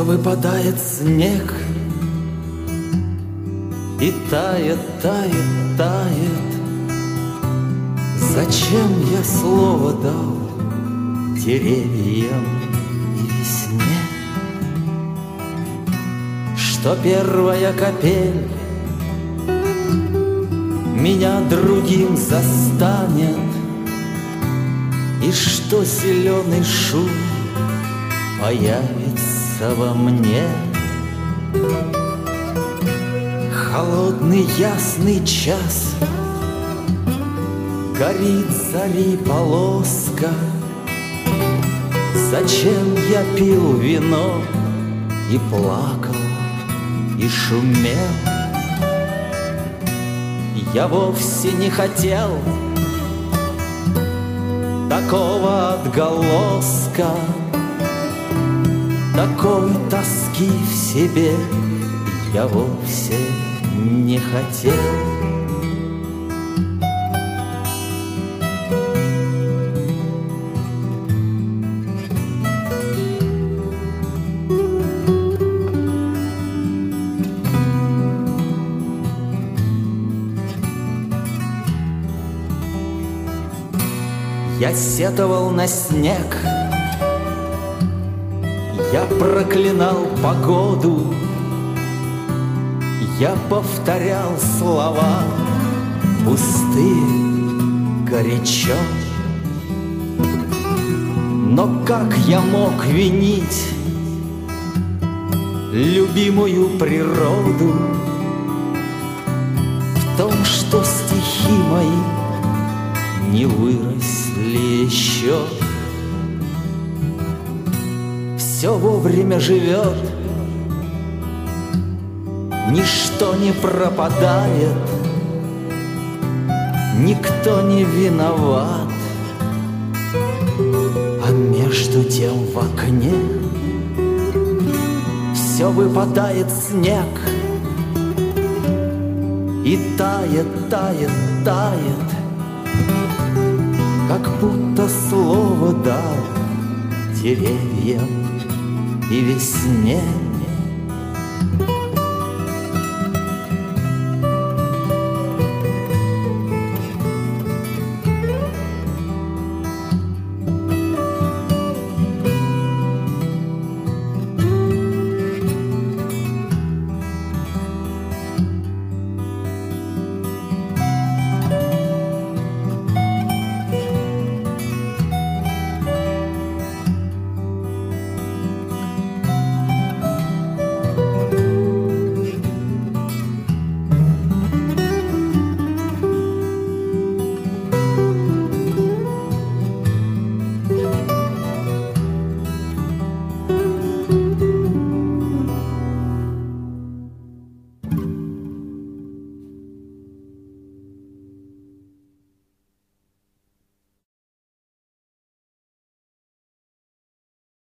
выпадает снег и тает, тает, тает. Зачем я слово дал деревьям и весне? Что первая капель меня другим застанет, и что зеленый шум появится во мне. Холодный ясный час, горит зари полоска. Зачем я пил вино и плакал, и шумел? Я вовсе не хотел такого отголоска, такой тоски в себе я вовсе не хотел. Я сетовал на снег, я проклинал погоду, я повторял слова пустые, горячо. Но как я мог винить любимую природу в том, что стихи мои не выросли еще? Все вовремя живет, ничто не пропадает, никто не виноват. А между тем в окне все выпадает снег и тает, тает, тает, как будто слово дал деревьям и весне.